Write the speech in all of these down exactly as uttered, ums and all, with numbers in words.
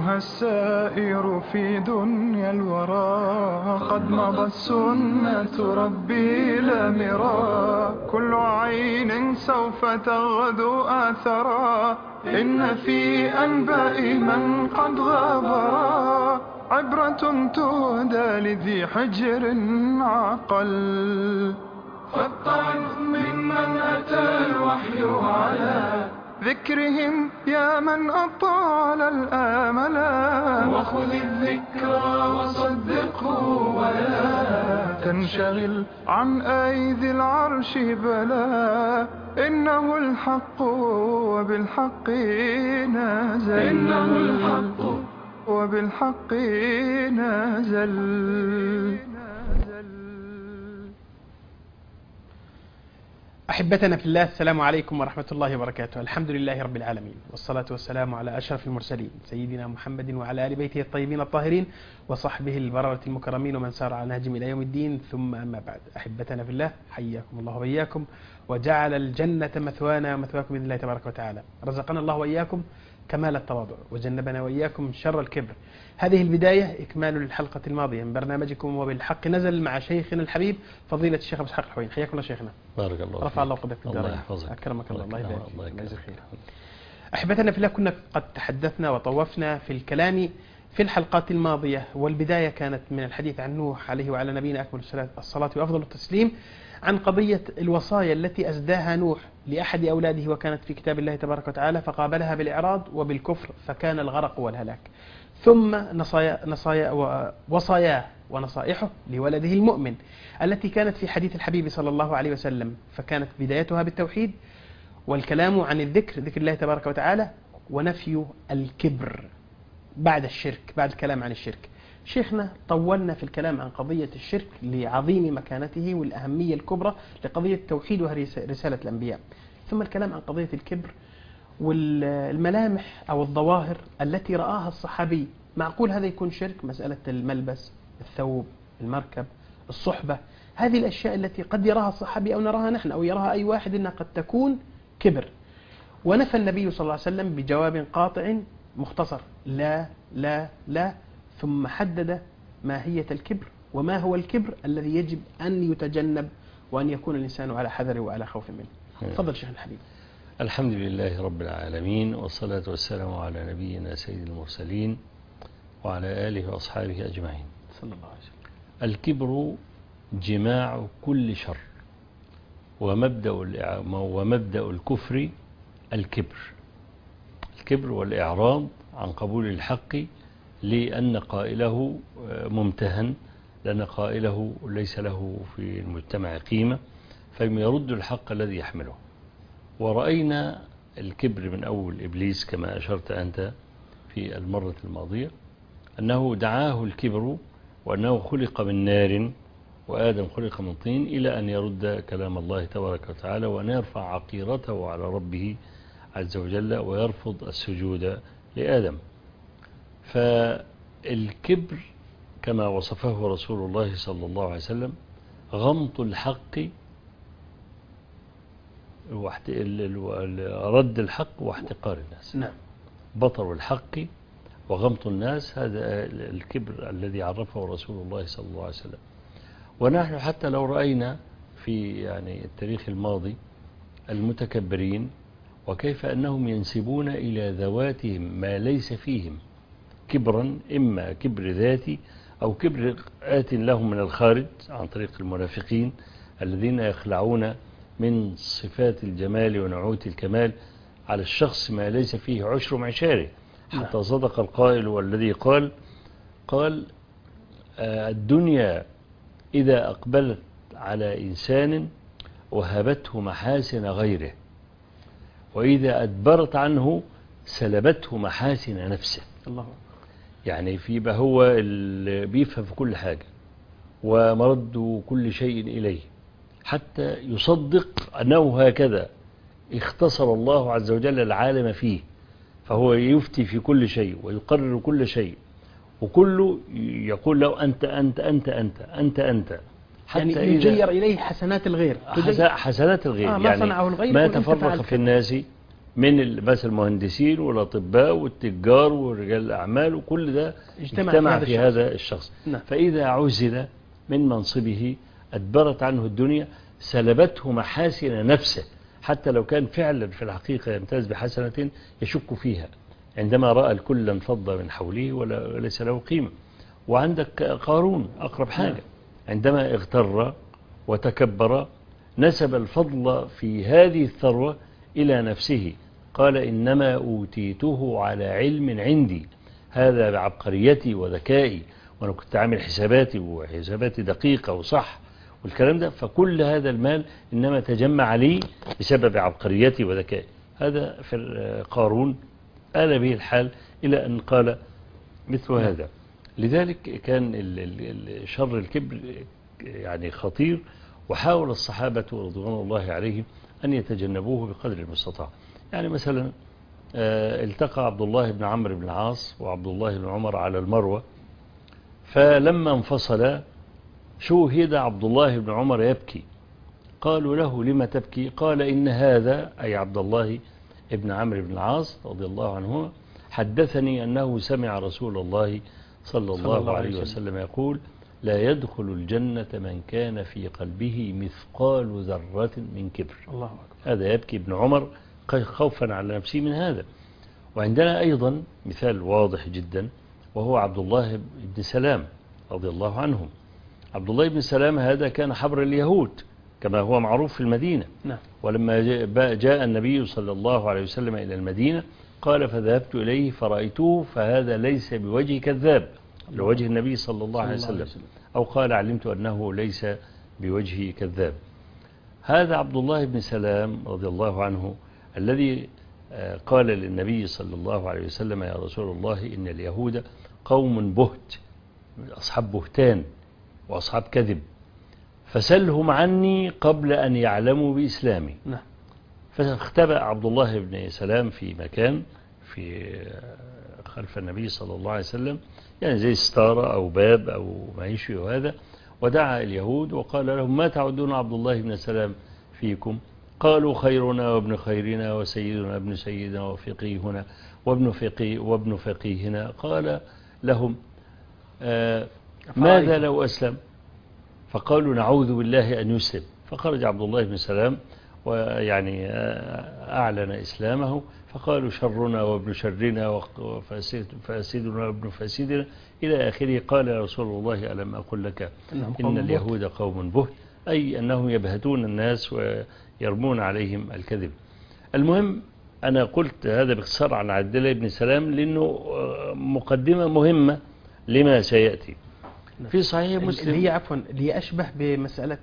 أيها السائر في دنيا الورى، قد مضت سنة ربي لا مرى. كل عين سوف تغدو آثرا، إن في أنباء من قد غابرا عبرة تهدى لذي حجر عقل. فاتعظ ممن أتى الوحي على ذكرهم يا من أطال الآملا، وخذ الذكرى وصدقه ولا تنشغل عن أيدي العرش بلا. إنه الحق وبالحق نازل، إنه الحق وبالحق نازل. أحبتنا في الله، السلام عليكم ورحمة الله وبركاته. الحمد لله رب العالمين، والصلاة والسلام على أشرف المرسلين سيدنا محمد وعلى آل بيته الطيبين الطاهرين وصحبه البررة المكرمين ومن سار على نهجهم إلى يوم الدين. ثم أما بعد، أحبتنا في الله، حياكم الله وإياكم، وجعل الجنة مثوانا ومثواكم بإذن الله تبارك وتعالى. رزقنا الله وإياكم كمال التواضع، وجنبنا وإياكم شر الكبر. هذه البداية إكمال للحلقة الماضية من برنامجكم وبالحق نزل مع شيخنا الحبيب فضيلة الشيخ أبو إسحاق الحويني. حياكم الله شيخنا. بارك الله فيك. رفع الله قدرك في الدار. الله يحفظك. أكرمك الله. الله يبارك فيك. الله يجزيك خير. أحبتنا في الله، كنا قد تحدثنا وطوفنا في الكلام في الحلقات الماضية، والبداية كانت من الحديث عن نوح عليه وعلى نبينا أكمل الصلاة وأفضل التسليم، عن قضية الوصايا التي أسداها نوح لأحد أولاده وكانت في كتاب الله تبارك وتعالى، فقابلها بالإعراض وبالكفر فكان الغرق والهلاك. ثم نصايا نصايا وصاياه ونصائحه لولده المؤمن التي كانت في حديث الحبيب صلى الله عليه وسلم، فكانت بدايتها بالتوحيد والكلام عن الذكر، ذكر الله تبارك وتعالى، ونفي الكبر بعد الشرك، بعد الكلام عن الشرك. شيخنا طولنا في الكلام عن قضية الشرك لعظيم مكانته والأهمية الكبرى لقضية التوحيد وهي رسالة الأنبياء، ثم الكلام عن قضية الكبر والملامح أو الظواهر التي رآها الصحابي. معقول هذا يكون شرك؟ مسألة الملبس، الثوب، المركب، الصحبة، هذه الأشياء التي قد يراها الصحابي أو نراها نحن أو يراها أي واحد أنها قد تكون كبر. ونفى النبي صلى الله عليه وسلم بجواب قاطع مختصر: لا لا لا. ثم حدد ماهية الكبر وما هو الكبر الذي يجب أن يتجنب وأن يكون الإنسان على حذر وعلى خوف منه. تفضل شيخ الحبيب. الحمد لله رب العالمين، والصلاة والسلام على نبينا سيد المرسلين وعلى آله وأصحابه أجمعين صلى الله عليه وسلم. الكبر جماع كل شر، ومبدأ ومبدأ الكفر الكبر الكبر والإعراض عن قبول الحق، لأن قائله ممتهن، لأن قائله ليس له في المجتمع قيمة، فيرد الحق الذي يحمله. ورأينا الكبر من أول إبليس كما أشرت أنت في المرة الماضية، أنه دعاه الكبر وأنه خلق من نار وآدم خلق من طين، إلى أن يرد كلام الله تبارك وتعالى وأن يرفع عقيرته على ربه عز وجل ويرفض السجود لآدم. فالكبر كما وصفه رسول الله صلى الله عليه وسلم غمط الحق، رد الحق واحتقار الناس. نعم. بطر الحق وغمط الناس، هذا الكبر الذي عرفه رسول الله صلى الله عليه وسلم. ونحن حتى لو رأينا في يعني التاريخ الماضي المتكبرين وكيف أنهم ينسبون إلى ذواتهم ما ليس فيهم كبرا، إما كبر ذاتي أو كبر آت لهم من الخارج عن طريق المنافقين الذين يخلعون من صفات الجمال ونعوت الكمال على الشخص ما ليس فيه عشر معشاره. حتى صدق القائل والذي قال قال الدنيا إذا أقبلت على إنسان وهبته محاسن غيره، وإذا أدبرت عنه سلبته محاسن نفسه. الله. يعني في بقى هو اللي بيفهم في كل حاجة ومرد كل شيء إليه، حتى يصدق أنه هكذا اختصر الله عز وجل العالم فيه، فهو يفتي في كل شيء ويقرر كل شيء، وكله يقول له أنت أنت أنت أنت أنت أنت حتى يعني يجير إليه حسنات الغير، حسنات الغير. آه ما يعني صنعه الغير ما تفرق في الناس من مثل المهندسين والأطباء والتجار ورجال الأعمال، وكل ده اجتمع, اجتمع في في هذا هذا الشخص. نعم. فإذا عزل من منصبه أدبرت عنه الدنيا، سلبته محاسن نفسه، حتى لو كان فعلا في الحقيقة يمتاز بحسنة يشك فيها عندما رأى الكل انفض من حوله وليس له قيمة. وعندك قارون أقرب حاجة، عندما اغتر وتكبر نسب الفضل في هذه الثروة إلى نفسه، قال إنما أوتيته على علم عندي، هذا بعبقريتي وذكائي، وأنا كنت عامل حساباتي وحساباتي دقيقة وصح والكلام ده، فكل هذا المال إنما تجمع لي بسبب عبقريتي وذكائي. هذا في قارون آل به الحال إلى أن قال مثل هذا. لذلك كان شر الكبر يعني خطير، وحاول الصحابة رضوان الله عليهم أن يتجنبوه بقدر المستطاع. يعني مثلا التقى عبد الله بن عمرو بن العاص وعبد الله بن عمر على المروة، فلما انفصل شوهد عبد الله بن عمر يبكي، قالوا له لما تبكي؟ قال إن هذا أي عبد الله بن عمرو بن العاص رضي الله عنه حدثني أنه سمع رسول الله صلى الله, الله عليه وسلم يقول لا يدخل الجنة من كان في قلبه مثقال ذرة من كبر. الله أكبر. هذا يبكي ابن عمر خوفا على نفسه من هذا. وعندنا أيضا مثال واضح جدا، وهو عبد الله بن سلام رضي الله عنهم. عبد الله بن سلام هذا كان حبر اليهود كما هو معروف في المدينة. نعم. ولما جاء النبي صلى الله عليه وسلم إلى المدينة قال فذهبت إليه فرأيته فهذا ليس بوجه كذاب لوجه النبي صلى الله عليه وسلم، أو قال علمت أنه ليس بوجه كذاب. هذا عبد الله بن سلام رضي الله عنه الذي قال للنبي صلى الله عليه وسلم يا رسول الله إن اليهود قوم بهت، أصحاب بهتان وأصحاب كذب، فسلهم عني قبل أن يعلموا بإسلامي. نعم. فاختبأ عبد الله بن سلام في مكان في خلف النبي صلى الله عليه وسلم، يعني زي ستارة أو باب أو ما يشبه هذا، ودعا اليهود وقال لهم ما تعدون عبد الله بن سلام فيكم؟ قالوا خيرنا وابن خيرنا وسيدنا ابن سيدنا وفقيهنا وابن فقيه وابن فقيهنا. قال لهم آه ماذا لو أسلم؟ فقالوا نعوذ بالله أن يسلم. فخرج عبد الله بن سلام ويعني أعلن إسلامه، فقالوا شرنا وابن شرنا وفاسدنا وابن فاسدنا إلى آخره. قال يا رسول الله ألم أقل لك إن اليهود قوم بهت، أي أنهم يبهتون الناس ويرمون عليهم الكذب. المهم أنا قلت هذا باختصار عن عبد الله بن سلام لأنه مقدمة مهمة لما سيأتي في صحيح مسلم، اللي هي عفوا اللي هي أشبه بمسألة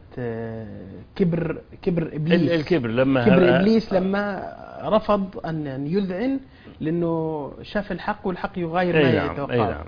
كبر كبر إبليس. الكبر لما كبر إبليس لما رفض أن يذعن لأنه شاف الحق والحق يغاير ما نعم يتوقع. نعم.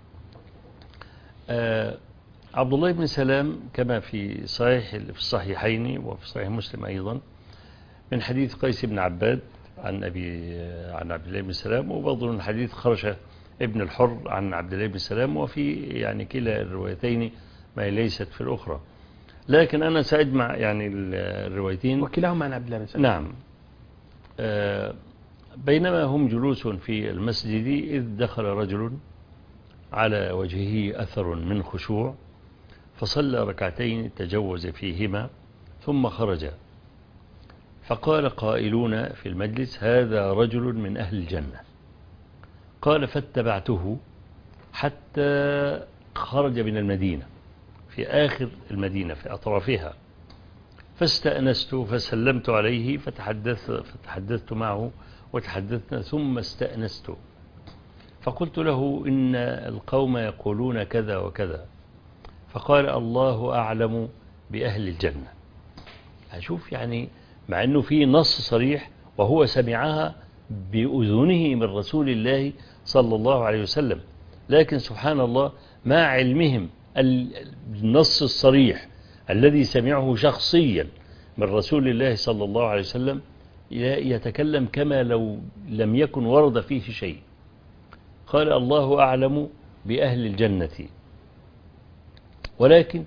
آه عبد الله بن سلام كما في صحيح في الصحيحين وفي صحيح مسلم أيضا من حديث قيس بن عباد عن أبي عن عبد الله بن سلام، وبرضه من حديث خرشة ابن الحر عن عبد الله بن سلام، وفي يعني كلا الروايتين ما ليست في الأخرى، لكن أنا سأجمع يعني الروايتين وكلاهما عن عبد الله بن سلام. نعم. آه بينما هم جلوس في المسجد إذ دخل رجل على وجهه أثر من خشوع فصلى ركعتين تجوز فيهما ثم خرج، فقال قائلون في المجلس هذا رجل من أهل الجنة. قال فاتبعته حتى خرج من المدينة في آخر المدينة في أطرافها، فاستأنست فسلمت عليه فتحدث فتحدثت معه وتحدثنا ثم استأنست فقلت له إن القوم يقولون كذا وكذا، فقال الله أعلم بأهل الجنة. أشوف يعني مع أنه في نص صريح وهو سمعها بأذنه من رسول الله صلى الله عليه وسلم، لكن سبحان الله مع علمهم النص الصريح الذي سمعه شخصيا من رسول الله صلى الله عليه وسلم يتكلم كما لو لم يكن ورد فيه شيء. قال الله أعلم بأهل الجنة ولكن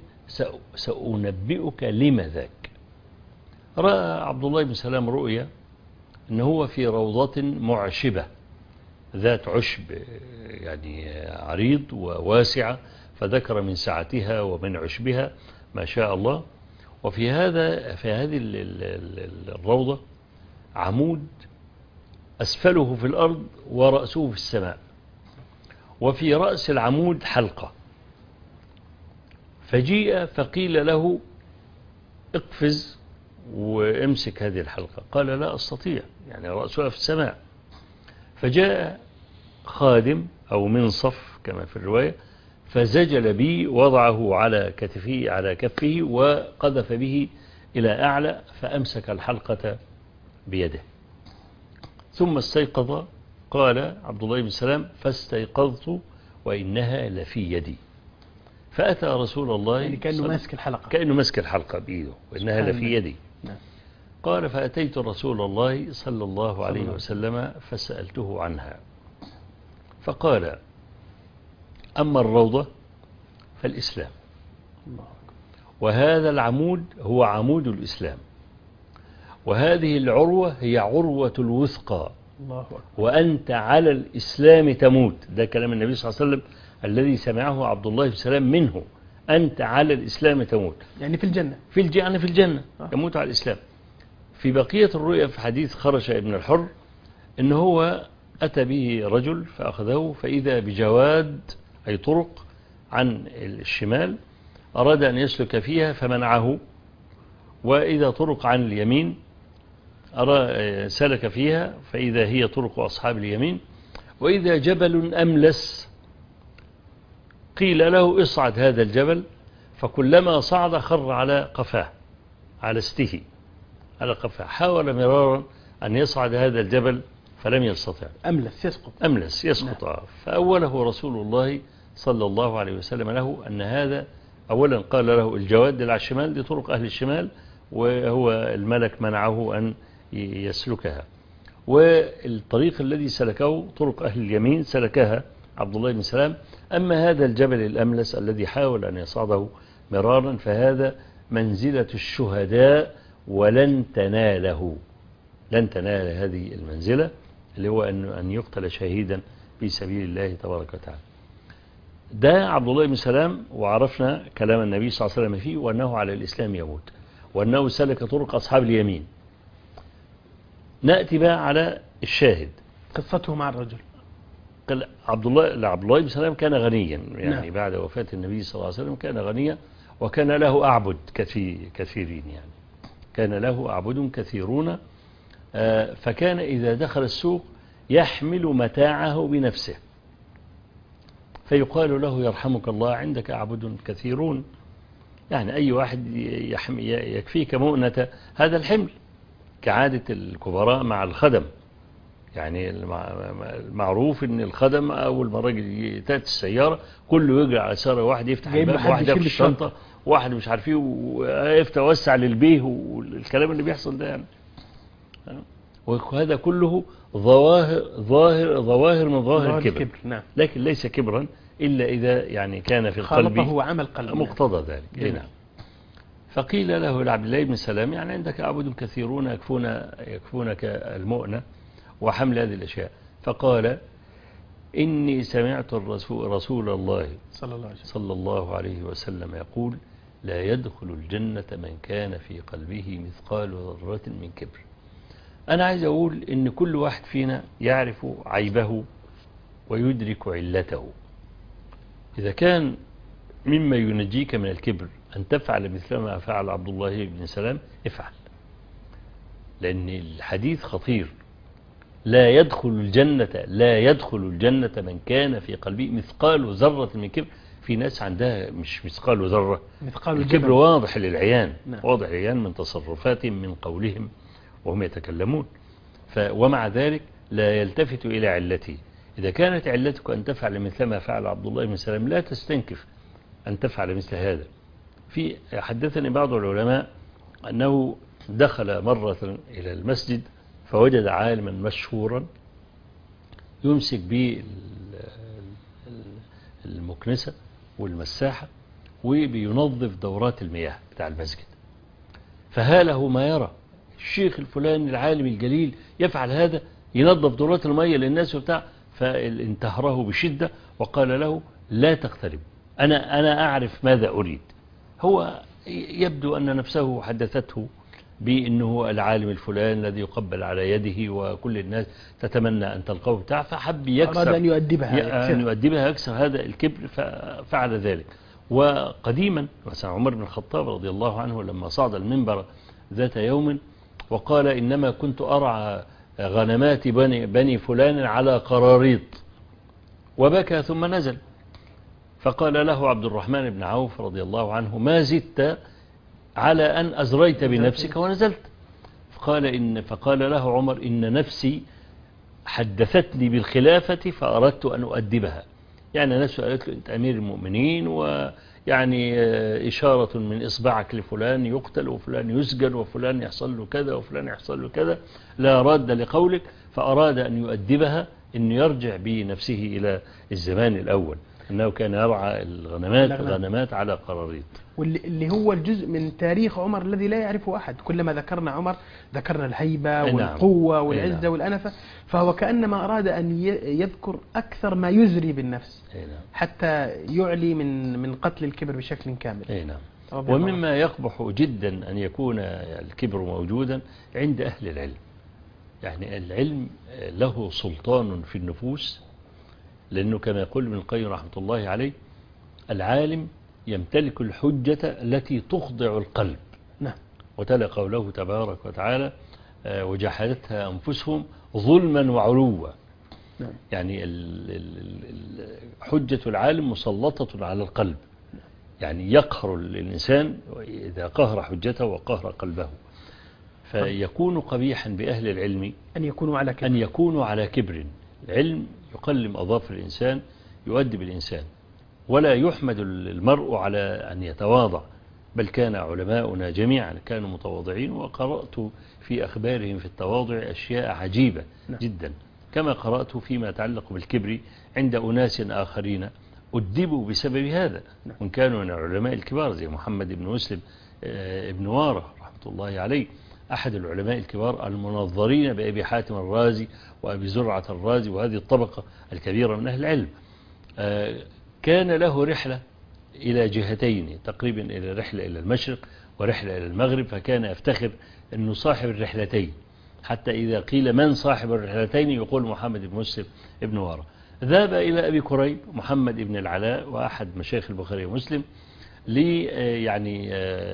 سأنبئك لما ذاك. رأى عبد الله بن سلام رؤيا أن هو في روضة معشبة ذات عشب يعني عريض وواسعة، فذكر من سعتها ومن عشبها ما شاء الله. وفي هذا في هذه الروضة عمود أسفله في الأرض ورأسه في السماء، وفي رأس العمود حلقة. فجيء فقيل له اقفز وامسك هذه الحلقة، قال لا أستطيع، يعني رأسها في السماء. فجاء خادم أو منصف كما في الرواية، فزجل بي، وضعه على كتفه على كفه وقذف به إلى أعلى، فأمسك الحلقة بيده. ثم استيقظ، قال عبد الله بن سلام فاستيقظت وإنها لفي يدي. فأتى رسول الله، يعني كأنه ماسك الحلقة، كأنه ماسك الحلقة بإيده وإنها لفي يدي. نعم. قال فأتيت رسول الله صلى الله عليه وسلم فسألته عنها، فقال أما الروضة فالإسلام، وهذا العمود هو عمود الإسلام، وهذه العروة هي عروة الوثقى، وأنت على الإسلام تموت. ده كلام النبي صلى الله عليه وسلم الذي سمعه عبد الله بن سلام منه، أنت على الإسلام تموت، يعني في الجنة، في الجنة يعني في الجنة يموت على الإسلام. في بقية الرؤيا في حديث خرج ابن الحر إن هو أتى به رجل فأخذه، فإذا بجواد أي طرق عن الشمال أراد أن يسلك فيها فمنعه، وإذا طرق عن اليمين سلك فيها فإذا هي طرق أصحاب اليمين، وإذا جبل أملس قيل له اصعد هذا الجبل، فكلما صعد خر على قفاه على استه على قفاه. حاول مرارا أن يصعد هذا الجبل فلم يستطع، أملس يسقط أملس يسقط نعم. فأوله رسول الله صلى الله عليه وسلم له أن هذا، أولا قال له الجواد اللي على الشمال دي طرق أهل الشمال، وهو الملك منعه أن يسلكها، والطريق الذي سلكه طرق أهل اليمين سلكها عبد الله بن سلام. أما هذا الجبل الأملس الذي حاول أن يصعده مرارا فهذا منزلة الشهداء ولن تناله، لن تنال هذه المنزلة اللي هو أن يقتل شهيدا في سبيل الله تبارك وتعالى. ده عبد الله بن سلام، وعرفنا كلام النبي صلى الله عليه وسلم فيه، وأنه على الإسلام يموت، وأنه سلك طرق أصحاب اليمين. نأتي بقى على الشاهد، قصته مع الرجل. قال عبد الله عبد الله بن سلام كان غنيا، يعني نعم. بعد وفاة النبي صلى الله عليه وسلم كان غنيا، وكان له أعبد كثير كثيرين، يعني كان له أعبد كثيرون. فكان إذا دخل السوق يحمل متاعه بنفسه، فيقال له يرحمك الله عندك أعبد كثيرون، يعني أي واحد يكفيك مؤنة هذا الحمل، كعادة الكبراء مع الخدم. يعني المعروف ان الخدم اول ما الراجل تاتي السياره كله يجري على سياره، واحد يفتح الباب، واحد ياخد الشنطه، واحد مش عارف ايه، ويفتح وسع للبيه، والكلام اللي بيحصل ده يعني. وهذا كله ظواهر ظاهر ظواهر من ظواهر الكبر، الكبر. نعم. لكن ليس كبرا الا اذا يعني كان في القلب هو عمل قلب مقتضى ذلك. نعم. فقيل له لعبد الله بن سلام يعني عندك أعبد كثيرون يكفون يكفونك المؤنة وحمل هذه الأشياء. فقال إني سمعت الرسول رسول الله صلى الله عليه وسلم, صلى الله عليه وسلم يقول لا يدخل الجنة من كان في قلبه مثقال ذرة من كبر. أنا عايز أقول إن كل واحد فينا يعرف عيبه ويدرك علته. إذا كان مما ينجيك من الكبر أن تفعل مثل ما فعل عبد الله بن سلام افعل، لأن الحديث خطير. لا يدخل الجنة لا يدخل الجنة من كان في قلبه مثقال ذرة من كبر. في ناس عندها مش مثقال ذرة، مثقال الكبر واضح للعيان، نعم. واضح للعيان من تصرفاتهم من قولهم وهم يتكلمون. ف ومع ذلك لا يلتفت إلى علته. إذا كانت علتك أن تفعل مثل ما فعل عبد الله بن سلام لا تستنكف أن تفعل مثل هذا. في حدثني بعض العلماء أنه دخل مرة إلى المسجد فوجد عالما مشهورا يمسك به المكنسة والمساحة وبينظف دورات المياه بتاع المسجد، فهاله ما يرى. الشيخ الفلاني العالم الجليل يفعل هذا، ينظف دورات المية للناس وبتاع. فانتهره بشدة وقال له لا تقترب، أنا أنا أعرف ماذا أريد. هو يبدو أن نفسه حدثته بأنه العالم الفلاني الذي يقبل على يده وكل الناس تتمنى أن تلقاه بتاع، فحب يكسر أراد أن يؤدبها أن يؤدبها يكسر هذا الكبر ففعل ذلك. وقديما مثلا عمر بن الخطاب رضي الله عنه لما صعد المنبر ذات يوم وقال إنما كنت أرعى غنمات بني, بني فلان على قراريط، وبكى ثم نزل. فقال له عبد الرحمن بن عوف رضي الله عنه ما زدت على أن أزريت بنفسك ونزلت؟ فقال, إن فقال له عمر إن نفسي حدثتني بالخلافة فأردت أن أؤدبها. يعني نفسه قالت له أنت أمير المؤمنين، ويعني إشارة من إصبعك لفلان يقتل وفلان يسجن وفلان يحصل له كذا وفلان يحصل له كذا، لا راد لقولك. فأراد أن يؤدبها أن يرجع بنفسه إلى الزمان الأول، أنه كان يرعى الغنمات الغنمات على قراريط، واللي هو الجزء من تاريخ عمر الذي لا يعرفه أحد. كلما ذكرنا عمر ذكرنا الهيبة والقوة والعزة والأنفة، فهو كأنما أراد أن يذكر أكثر ما يزري بالنفس حتى يعلي من من قتل الكبر بشكل كامل. ومما يقبح جدا أن يكون الكبر موجودا عند أهل العلم. يعني العلم له سلطان في النفوس، لأنه كما يقول ابن القيم رحمة الله عليه العالم يمتلك الحجة التي تخضع القلب. نعم. وتلا قوله تبارك وتعالى وجحدتها أنفسهم ظلما وعلوا. نعم. يعني حجة العالم مسلطة على القلب، يعني يقهر الإنسان إذا قهر حجته وقهر قلبه. فيكون قبيحا بأهل العلم أن يكونوا على كبر. أن يكونوا على كبر. العلم يقلم أظافر الإنسان، يؤدب الإنسان، ولا يحمد المرء على أن يتواضع. بل كان علماؤنا جميعا كانوا متواضعين، وقرأت في أخبارهم في التواضع أشياء عجيبة نعم. جدا، كما قرأت فيما يتعلق بالكبر عند أناس آخرين أدبوا بسبب هذا، نعم. وإن كانوا من العلماء الكبار زي محمد بن مسلم ابن وارة رحمة الله عليه، أحد العلماء الكبار المنظرين بأبي حاتم الرازي وأبي زرعة الرازي وهذه الطبقة الكبيرة من أهل العلم. كان له رحلة إلى جهتين تقريبا، إلى رحلة إلى المشرق ورحلة إلى المغرب، فكان يفتخر أنه صاحب الرحلتين، حتى إذا قيل من صاحب الرحلتين يقول محمد بن مسلم ابن وارة. ذهب إلى أبي كريب محمد بن العلاء وأحد مشايخ البخاري ومسلم لي يعني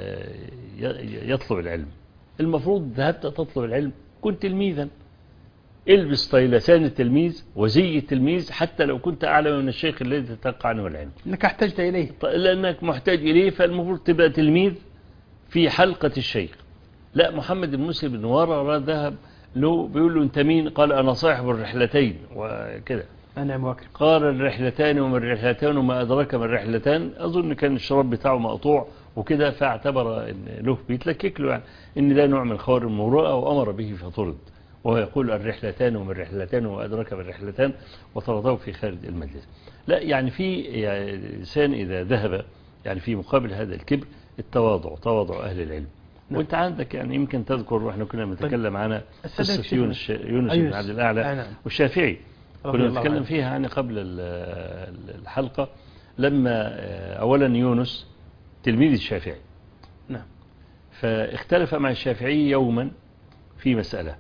يطلب العلم. المفروض ذهبت تطلب العلم كنت تلميذا، البس طيلسان التلميذ وزي التلميذ حتى لو كنت أعلم من الشيخ الذي تتلقى عنه العلم، أنك احتجت إليه، لأنك محتاج إليه، فالمفروض تبقى تلميذ في حلقة الشيخ. لا، محمد بن مسلم بن وارة ذهب له بيقول له أنت مين؟ قال أنا صاحب الرحلتين وكذا. أنا مواكب. قال الرحلتان وما الرحلتان وما أدرك من الرحلتان. أظن كان الشراب بتاعه مقطوع وكده، فاعتبر إن له بيتلكك له يعني إن ده نوع من خوارم المروءة، وأمر به فطرد، وهو يقول الرحلتان وما الرحلتان وما أدرك من الرحلتان، وطرده في خارج المجلس. لا، يعني في يعني إنسان إذا ذهب يعني في مقابل هذا الكبر التواضع، تواضع أهل العلم. نعم. وانت عندك يعني يمكن تذكر، واحنا كنا بنتكلم عن قصة يونس يونس بن عبد الأعلى نعم. والشافعي، كنا نتكلم فيها يعني قبل الحلقة، لما أولا يونس تلميذ الشافعي، نعم، فاختلف مع الشافعي يوما في مسألة،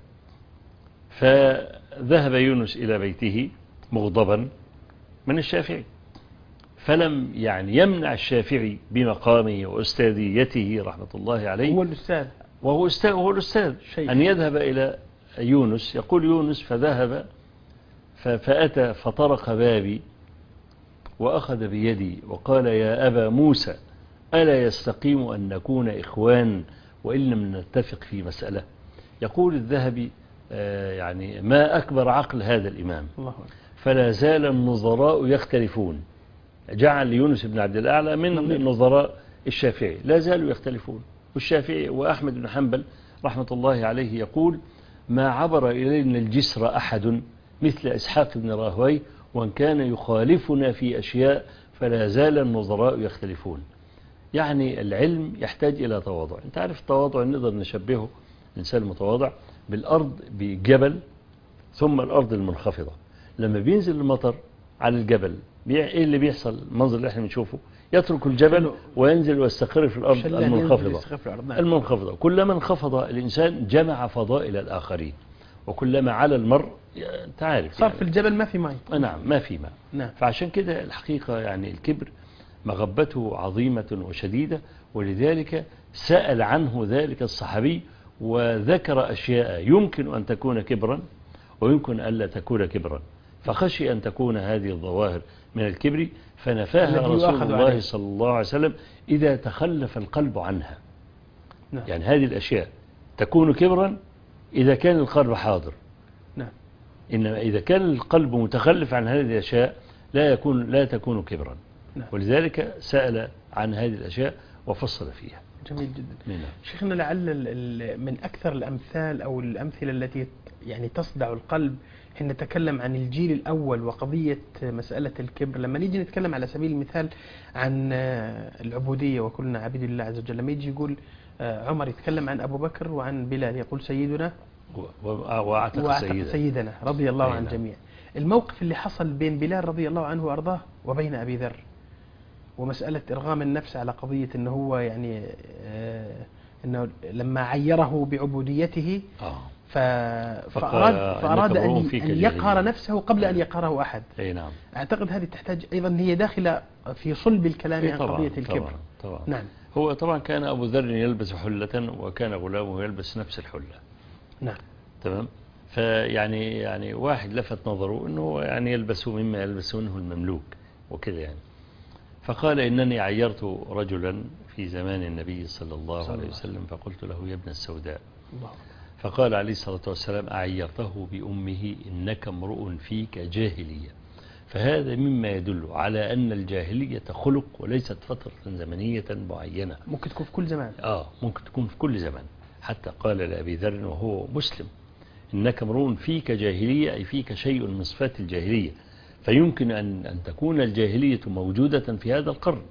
فذهب يونس إلى بيته مغضبا من الشافعي، فلم يعني يمنع الشافعي بمقامه وأستاذيته رحمة الله عليه، هو الأستاذ وهو أستاذ وهو الأستاذ أن يذهب إلى يونس. يقول يونس فذهب فأتى فطرق بابي وأخذ بيدي وقال يا أبا موسى ألا يستقيم أن نكون إخوان وإن لم نتفق في مسألة؟ يقول الذهبي يعني ما أكبر عقل هذا الإمام، فلا زال النظراء يختلفون. جعل يونس بن عبد الأعلى من نظراء الشافعي، لا زالوا يختلفون. والشافعي وأحمد بن حنبل رحمة الله عليه يقول ما عبر إلينا الجسر أحد مثل إسحاق بن راهوي، وان كان يخالفنا في أشياء فلا زال النظراء يختلفون. يعني العلم يحتاج إلى تواضع. انت عارف التواضع نقدر نشبهه الإنسان المتواضع بالأرض بجبل ثم الأرض المنخفضة. لما بينزل المطر على الجبل إيه اللي بيحصل؟ المنظر اللي احنا بنشوفه، يترك الجبل وينزل ويستقر في الأرض المنخفضة. المنخفضة كلما انخفض الإنسان جمع فضائل الآخرين، وكلما على المرء تعرف صار يعني في الجبل ما في ماء. نعم ما في ماء. نعم. فعشان كده الحقيقة يعني الكبر مغبته عظيمة وشديدة، ولذلك سأل عنه ذلك الصحابي وذكر أشياء يمكن أن تكون كبرا ويمكن ألا تكون كبرا، فخشي أن تكون هذه الظواهر من الكبر فنفاها رسول الله عليه. صلى الله عليه وسلم إذا تخلف القلب عنها. نعم. يعني هذه الأشياء تكون كبرا إذا كان القلب حاضر. نعم. إنما إذا كان القلب متخلف عن هذه الأشياء لا يكون لا تكون كبرا. نعم. ولذلك سأل عن هذه الأشياء وفصل فيها. جميل جدا. نعم. شيخنا لعل من أكثر الأمثال أو الأمثلة التي يعني تصدع القلب حين نتكلم عن الجيل الأول وقضية مسألة الكبر، لما نيجي نتكلم على سبيل المثال عن العبودية وكلنا عبيد الله عز وجل، لما يجي يقول عمر يتكلم عن أبو بكر وعن بلال يقول سيدنا وأعتق سيدنا, سيدنا رضي الله عن الجميع. الموقف اللي حصل بين بلال رضي الله عنه وأرضاه وبين أبي ذر، ومسألة إرغام النفس على قضية أنه هو يعني آه أنه لما عيره بعبوديته آه. فأراد, فأراد أن, أن يقهر نفسه قبل أن يقهره أحد. أي نعم. أعتقد هذه تحتاج أيضا، هي داخلة في صلب الكلام عن قضية الكبر. طبعا طبعا. نعم. هو طبعا كان أبو ذر يلبس حلة وكان غلامه يلبس نفس الحلة. نعم. تمام. فيعني يعني واحد لفت نظره أنه يعني يلبسه مما يلبسونه المملوك وكذا يعني، فقال إنني عيرت رجلا في زمان النبي صلى الله عليه وسلم فقلت له يا ابن السوداء، الله. فقال عليه الصلاة والسلام أعيرته بأمه إنك امرؤ فيك جاهلية. فهذا مما يدل على أن الجاهلية خلق وليست فترة زمنية معينة، ممكن تكون في كل زمان. آه ممكن تكون في كل زمان. حتى قال لأبي ذر وهو مسلم إنك امرؤ فيك جاهلية، أي فيك شيء من صفات الجاهلية، فيمكن أن أن تكون الجاهلية موجودة في هذا القرن،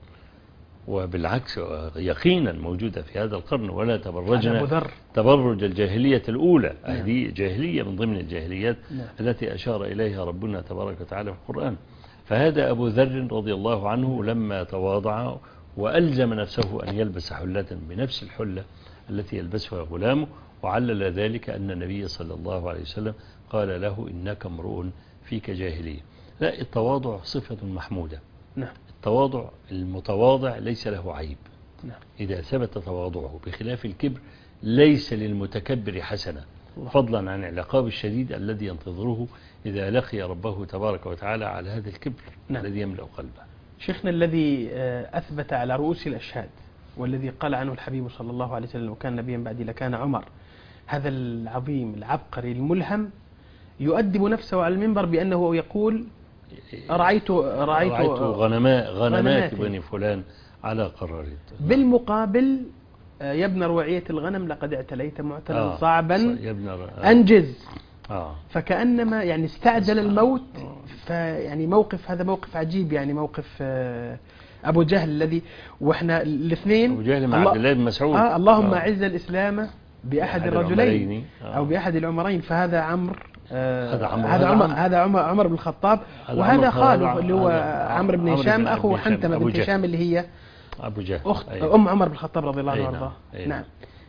وبالعكس يقينا موجودة في هذا القرن، ولا تبرجنا تبرج الجاهلية الأولى. هذه جاهلية من ضمن الجاهليات التي أشار إليها ربنا تبارك وتعالى في القرآن. فهذا أبو ذر رضي الله عنه لما تواضع وألزم نفسه أن يلبس حلة بنفس الحلة التي يلبسها غلامه، وعلل ذلك أن النبي صلى الله عليه وسلم قال له إنك امرؤ فيك جاهلية. لا، التواضع صفة محمودة. نعم. التواضع المتواضع ليس له عيب. نعم. إذا ثبت تواضعه، بخلاف الكبر ليس للمتكبر حسنة، فضلا عن العقاب الشديد الذي ينتظره إذا لقي ربه تبارك وتعالى على هذا الكبر. نعم. الذي يملأ قلبه. شيخنا الذي أثبت على رؤوس الأشهاد والذي قال عنه الحبيب صلى الله عليه وسلم وكان نبيا بعدي لكان عمر، هذا العظيم العبقري الملهم يؤدب نفسه على المنبر بأنه يقول رأيت رأيت, رأيت غنماء غنمات بني فلان على قراريط. بالمقابل يا ابن روعية الغنم لقد اعتليت معتلا آه صعبا يا ابن أنجز. آه فكأنما يعني استعجل الموت. فيعني موقف، هذا موقف عجيب، يعني موقف أبو جهل الذي وإحنا الاثنين أبو جهل مع عبد الله بن مسعود. آه اللهم أعز الإسلام بأحد الرجلين آه. أو بأحد العمرين. فهذا عمرو آه هذا عمر هذا عمر هذا عمر, عمر بن الخطاب، وهذا خاله اللي هو عمرو بن هشام أخو حنتمة بنت هشام اللي هي أبو جهل أخت أيه. أم عمر بن الخطاب رضي الله عنه وارضاه. أيه. نعم.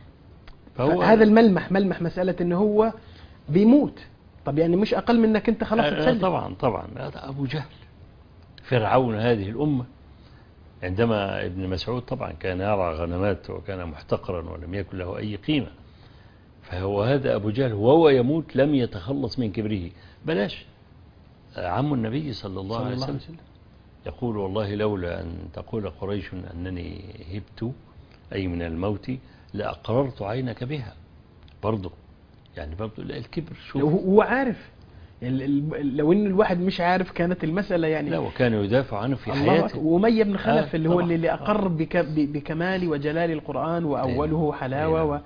فهو هذا الملمح ملمح مسألة إنه هو بيموت. طب يعني مش أقل من إنك أنت خلاص تسلم. طبعا طبعا هذا أبو جهل فرعون هذه الأمة. عندما ابن مسعود طبعا كان يرعى غنمات وكان محتقرا ولم يكن له أي قيمة، فهو هذا أبو جهل وهو يموت لم يتخلص من كبره. بلاش عم النبي صلى الله عليه وسلم يقول والله لولا أن تقول قريش أنني هبت أي من الموت لأقررت عينك بها. برضه يعني برضه الكبر شوف هو عارف، لو ان الواحد مش عارف كانت المسألة يعني. لا، وكان يدافع عنه في حياته. وأمية بن خلف آه اللي هو اللي أقر بك بكمال وجلال القرآن، وأوله حلاوة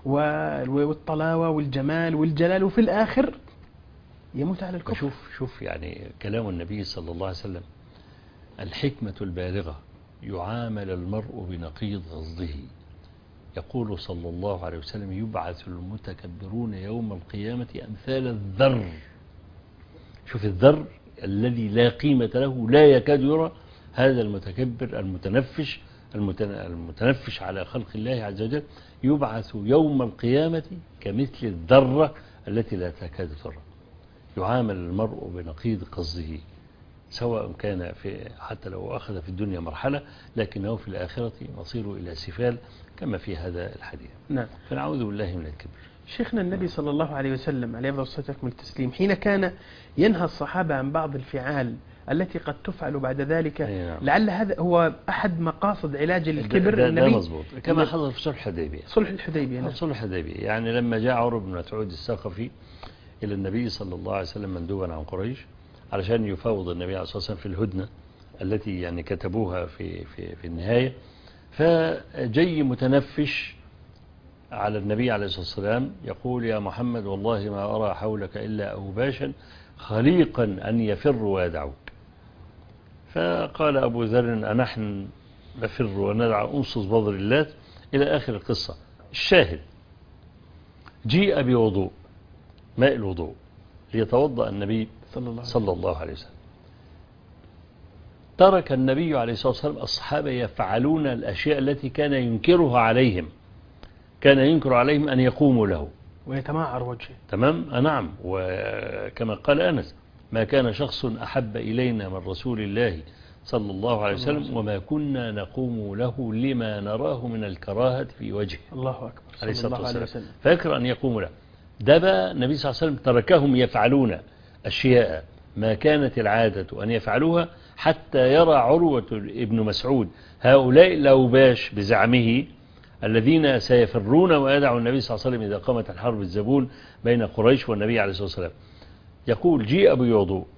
والطلاوة والجمال والجلال، وفي الآخر يموت على الكفر. شوف شوف يعني كلام النبي صلى الله عليه وسلم، الحكمة البالغة يعامل المرء بنقيض غضه. يقول صلى الله عليه وسلم يبعث المتكبرون يوم القيامة أمثال الذر. شوف الذر الذي لا قيمة له لا يكاد يرى، هذا المتكبر المتنفش المتنفش على خلق الله عز وجل يبعث يوم القيامة كمثل الذرة التي لا تكاد ترى. يعامل المرء بنقيض قصده، سواء كان في حتى لو أخذ في الدنيا مرحلة، لكنه في الآخرة مصيره إلى سفال كما في هذا الحديث. نعم. فنعوذ بالله من الكبر. شيخنا النبي صلى الله عليه وسلم عليه أفضل الصلاة والتسليم حين كان ينهى الصحابة عن بعض الفعال التي قد تفعل بعد ذلك، نعم. لعل هذا هو أحد مقاصد علاج الكبر. ده, ده, النبي ده مظبوط كما حصل في صلح الحديبية. صلح الحديبية نعم. صلح الحديبية يعني لما جاء عمرو بن مسعود الثقفي إلى النبي صلى الله عليه وسلم مندوبا عن قريش علشان يفاوض النبي عليه الصلاة والسلام في الهدنة التي يعني كتبوها في في في النهاية، فجي متنفش على النبي عليه الصلاة والسلام يقول يا محمد والله ما أرى حولك إلا أوباشا خليقا أن يفر ويدعوك. فقال أبو ذر أنحن نفر وندع أنصص بضر اللات إلى آخر القصة. الشاهد جيء بوضوء ماء الوضوء ليتوضأ النبي صلى الله عليه وسلم. ترك النبي عليه الصلاة والسلام الصحابة يفعلون الأشياء التي كان ينكرها عليهم، كان ينكر عليهم أن يقوموا له ويتمعر وجهه. تمام. نعم. وكما قال أنس ما كان شخص أحب إلينا من رسول الله صلى الله عليه وسلم وما كنا نقوم له لما نراه من الكراهة في وجهه. الله أكبر عليه الصلاة والسلام. فيكره أن يقوم له. ده بقى النبي صلى الله عليه وسلم تركهم يفعلون أشياء ما كانت العادة أن يفعلوها حتى يرى عروة ابن مسعود هؤلاء الأوباش بزعمه الذين سيفرون ويدعوا النبي صلى الله عليه وسلم إذا قامت الحرب الزبون بين قريش والنبي عليه الصلاة والسلام. يقول جيء بوضوء،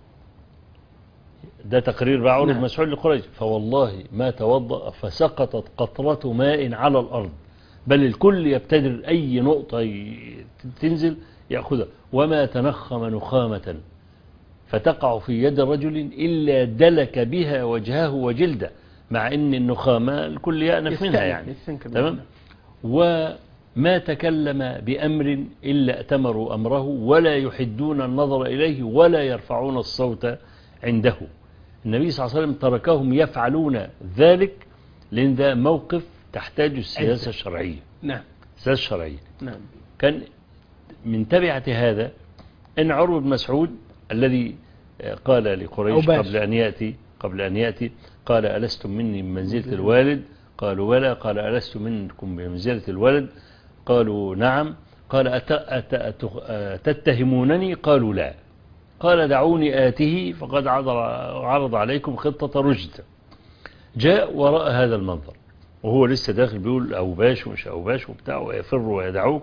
ده تقرير بقى عروة بن مسعود لقريش، فوالله ما توضأ فسقطت قطرة ماء على الأرض، بل الكل يبتدر أي نقطة تنزل يأخذها، وما تنخم نخامة فتقع في يد رجل إلا دلك بها وجهه وجلده، مع أن النخامة الكل يأنف منها يعني. تمام. وما تكلم بأمر إلا أتمروا أمره ولا يحدون النظر إليه ولا يرفعون الصوت عنده. النبي صلى الله عليه وسلم تركهم يفعلون ذلك لأن ده موقف تحتاج السياسة الشرعية. نعم. السياسة الشرعية. نعم. كان من تبعة هذا أن عروة بن مسعود الذي قال لقريش قبل أن يأتي قبل أن يأتي قال ألستم مني من منزلة الوالد؟ قالوا ولا. قال ألست منكم بمنزلة الولد؟ قالوا نعم. قال أت أت أت تتهمونني؟ قالوا لا. قال دعوني آته فقد عرض عليكم خطة رشد. جاء وراء هذا المنظر وهو لسه داخل بيقول أوباش ومش أوباش وبتاع ويفر ويدعوك.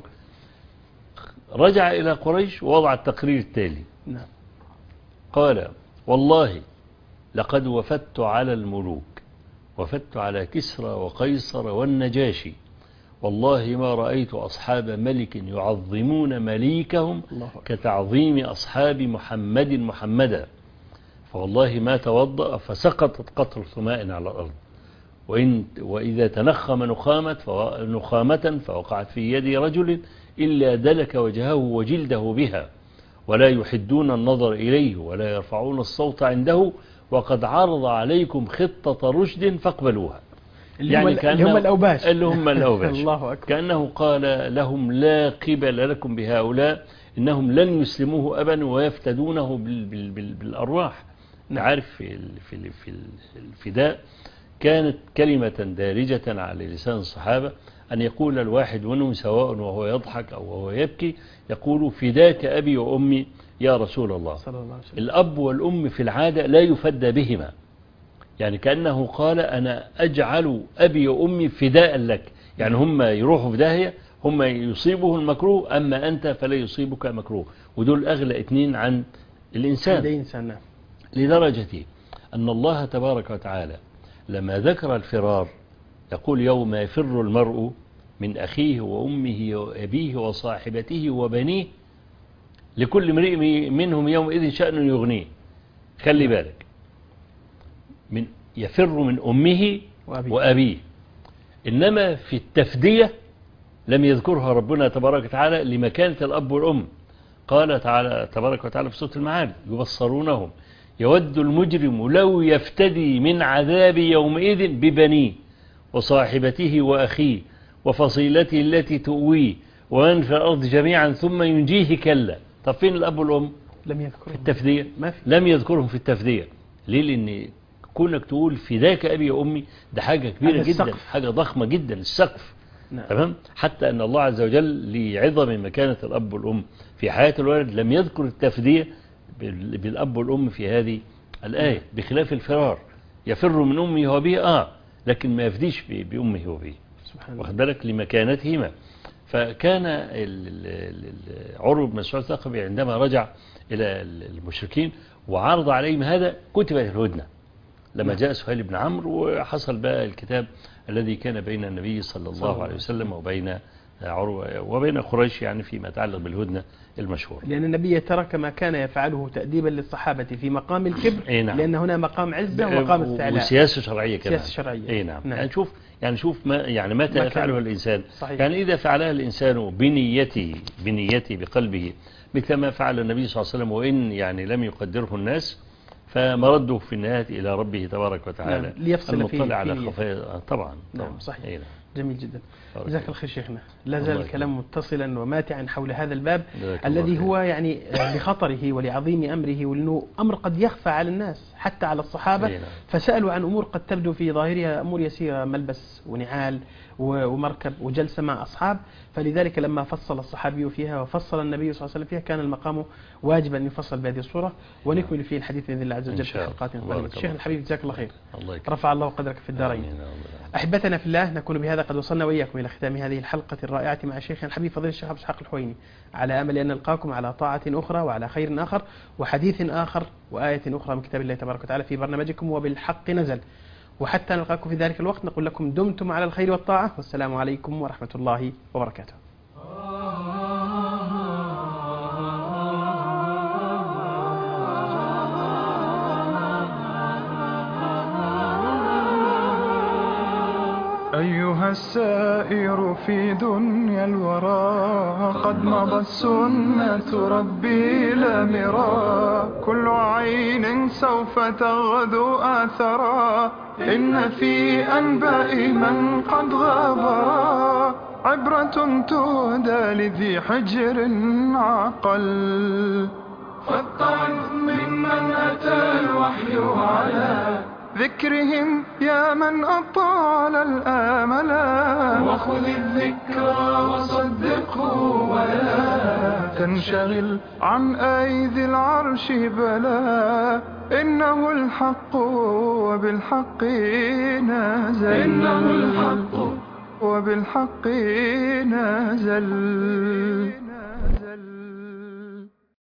رجع إلى قريش ووضع التقرير التالي. نعم. قال والله لقد وفدت على الملوك، وفدت على كسرى وقيصر والنجاشي، والله ما رأيت أصحاب ملك يعظمون مليكهم كتعظيم أصحاب محمد محمدا، فوالله ما توضأ فسقطت قطرة ماء على الأرض، وإن وإذا تنخم نخامة نخامة فوقعت في يد رجل إلا دلك وجهه وجلده بها، ولا يحدون النظر إليه ولا يرفعون الصوت عنده، وقد عرض عليكم خطة رشد فاقبلوها. اللي يعني هم اللي هم الأوباش اللي هم الأوباش الله أكبر. كأنه قال لهم لا قبل لكم بهؤلاء، إنهم لن يسلموه أبدا ويفتدونه بال بال بال بالأرواح. عارف في في في الفداء كانت كلمة دارجة على لسان الصحابة أن يقول الواحد منهم سواء وهو يضحك أو وهو يبكي يقول فداك أبي وأمي يا رسول الله. صلى الله عليه وسلم. الأب والأم في العادة لا يفدى بهما، يعني كأنه قال أنا أجعل أبي وأمي فداء لك، يعني هم يروحوا في داهية، هم يصيبه المكروه أما أنت فلا يصيبك مكروه، ودول أغلى اثنين عن الإنسان. لدرجة أن الله تبارك وتعالى لما ذكر الفرار يقول يوم يفر المرء من أخيه وأمه وأبيه وصاحبته وبنيه لكل امرئ منهم يومئذ شأن يغنيه. خلي بالك، من يفر من أمه وأبيه، إنما في التفدية لم يذكرها ربنا تبارك وتعالى لمكانة الأب والأم. قال تعالى تبارك وتعالى في سورة المعارج يبصرونهم يود المجرم لو يفتدي من عذاب يومئذ ببنيه وصاحبته وأخيه وفصيلته التي تؤويه ومن في الأرض جميعا ثم ينجيه كلا. طب فين الأب والأم؟ لم يذكرهم في التفدية ما في. لم يذكرهم في التفدية. ليه؟ لأن كونك تقول فداك أبي وأمي ده حاجة كبيرة جدا، حاجة ضخمة جدا، السقف. نعم. تمام. حتى أن الله عز وجل لعظم مكانة الأب والأم في حياة الولد لم يذكر التفدية بالأب والأم في هذه الآية، بخلاف الفرار يفر من أمه وأبيه آه لكن ما يفديش بأمه وأبيه، واخد بالك لمكانتهما. فكان عروة بن مسعود الثقفي عندما رجع إلى المشركين وعرض عليهم هذا كتبت الهدنة لما جاء سهيل بن عمرو، وحصل بقى الكتاب الذي كان بين النبي صلى الله عليه وسلم وبين عروة وبين قريش يعني فيما يتعلق بالهدنة المشهور. لأن النبي ترك ما كان يفعله تأديبا للصحابة في مقام الكبر. إيه نعم. لأن هنا مقام عزة ومقام استعلاء وسياسة شرعية كمان. سياسة شرعية. إيه نعم. نعم. يعني شوف يعني شوف ما يعني متى يفعله الإنسان. صحيح. يعني إذا فعلها الإنسان بنيته بنيته بقلبه مثل ما فعل النبي صلى الله عليه وسلم وإن يعني لم يقدره الناس، فمرده في النهاية إلى ربه تبارك وتعالى. نعم. ليفصل المطلع على فيه خفايا. طبعا. نعم صحيح. إيه نعم. جميل جدا. جزاك الله خير شيخنا. لا زال الكلام متصلا وماتعا حول هذا الباب الذي هو يعني لخطره ولعظيم أمره، ولأنه أمر قد يخفى على الناس حتى على الصحابة، فسألوا عن أمور قد تبدو في ظاهرها أمور يسيرة، ملبس ونعال ومركب وجلسة مع أصحاب، فلذلك لما فصل الصحابي فيها وفصل النبي صلى الله عليه وسلم فيها كان المقام واجبا أن يفصل بهذه الصورة. ونكمل فيه الحديث بإذن الله عز وجل في حلقات قادمة. الشيخ الحبيب جزاك الله خير، رفع الله قدرك في الدارين. أحبتنا في الله، نكون بهذا قد وصلنا وإياكم إلى ختام هذه الحلقة الرائعة مع شيخنا الحبيب فضيلة الشيخ عبد الحق الحويني، على أمل أن نلقاكم على طاعة أخرى وعلى خير آخر وحديث آخر وآية أخرى من كتاب الله تبارك وتعالى في برنامجكم وبالحق نزل. وحتى نلقاكم في ذلك الوقت نقول لكم دمتم على الخير والطاعة، والسلام عليكم ورحمة الله وبركاته. أيها السائر في دنيا الورى قد مضت سنة ربي لا مرى، كل عين سوف تغدو آثرا، إن في أنباء من قد غابرا عبرة تهدى لذي حجر عقل، فالطعن ممن أتى الوحي على ذكرهم يا من أطال الآملا، وخذ الذكرى وصدقه ولا تنشغل عن أيدي العرش بلا، إنه الحق وبالحق نازل، إنه الحق وبالحق نازل.